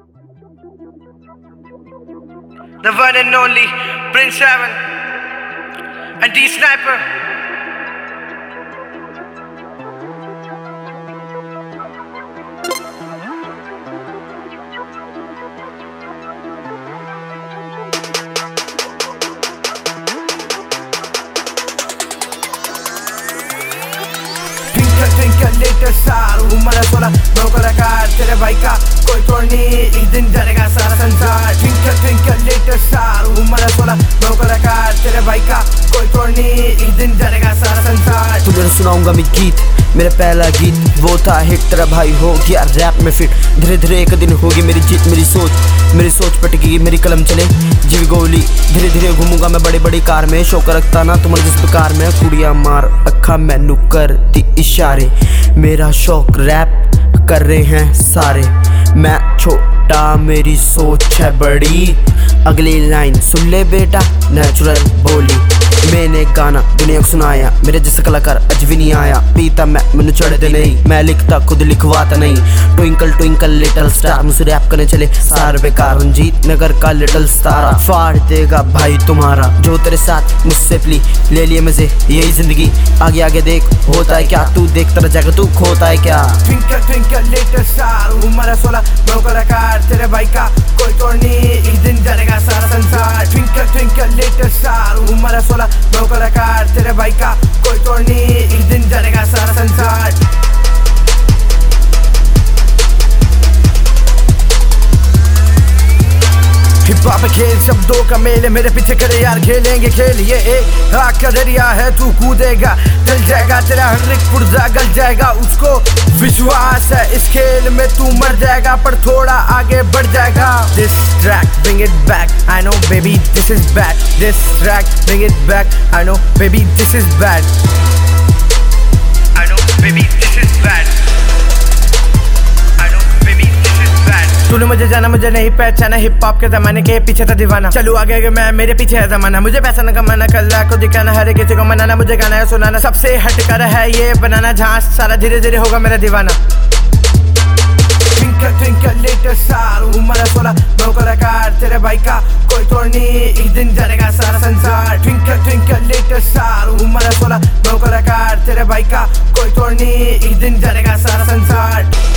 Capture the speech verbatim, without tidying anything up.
The one and only Prince Seven and D Sniper. Twinkle twinkle little star, उम्र सोलह नौकर car तेरे भाई का कोई तोड़ नहीं, एक दिन जलेगा सारा संसार। Twinkle twinkle little star, उम्र सोलह नौकर कार तेरे भाई का कोई तोड़ नहीं, एक दिन जलेगा सारा संसार। तुझे सुनाऊंगा मैं गीत, मेरा पहला गीत वो था हिट, तेरा भाई हो गया रैप में फिट। धीरे धीरे एक दिन होगी मेरी जीत, मेरी सोच मेरी सोच पटकेगी, मेरी कलम चले जीव गोली। धीरे धीरे घूमूंगा मैं बड़ी बड़ी कार में, शौक रखता ना तुम्हारे जिस प्रकार में। कुड़िया मार अखा मैनू करती इशारे, मेरा शौक रैप कर रहे हैं सारे। मैं छोटा मेरी सोच है बड़ी, अगली लाइन सुन ले बेटा नेचुरल बोली। मैंने गाना दुनिया को सुनाया, मेरे जैसा कलाकार अज भी नहीं आया। पीता मैं मैनू चढ़ते नहीं, मैं लिखता खुद लिखवाता नहीं। ट्विंकल ट्विंकल लिटिल स्टार, मुझसे रैप करने चले सारे बेकार। रंजीत नगर का लिटिल स्टार फाड़ देगा भाई तुम्हारा, जो तेरे साथ मुझसे प्ली ले लिए मजे यही जिंदगी। आगे आगे देख होता है क्या, तू देखता रह जाएगा तू खोता है क्या। ट्विंकल ट्विंकल लिटिल स्टार, उम्र सोलह नौकर कार तेरे भाई का कोई तोड़ नहीं, एक दिन जलेगा सारा संसार। ट्विंकल ट्विंकल लिटिल स्टार, उम्र सोलह नौकर कार तेरे भाई का कोई तोड़ नहीं, एक दिन जलेगा सारा संसार। हिप हॉप खेल शब्दों का मेले, मेरे पीछे खड़े यार खेलेंगे खेल। ये एक आग का दरिया है, तू कूदेगा जल जाएगा, तेरा हर एक पुर्जा गल जाएगा। उसको विश्वास है इस खेल में तू मर जाएगा, पर थोड़ा आगे बढ़ जाएगा। This track bring it back, I know baby this is bad. This track bring it back, I know baby this is bad. I know baby this is bad. तूने मुझे जाना मुझे नहीं पहचाना, हिप हॉप के जमाने के पीछे था दीवाना। चलू आगे आगे मैं मेरे पीछे है जमाना, मुझे पैसा न कमाना कल्ला को दिखाना, हर किसी को मनाना, मुझे गाना है सुनाना। सबसे हटकर है ये बनाना, जहाँ सारा धीरे धीरे होगा मेरा दीवाना। ट्विंकल ट्विंकल लिटिल स्टार, उम्र सोलह नौकर कार तेरे भाई का कोई तोड़ नहीं, एक दिन जलेगा सारा संसार। ट्विंकल ट्विंकल लिटिल स्टार, उम्र सोलह नौकर कार तेरे भाई का कोई तोड़ नहीं, एक दिन जलेगा सारा संसार।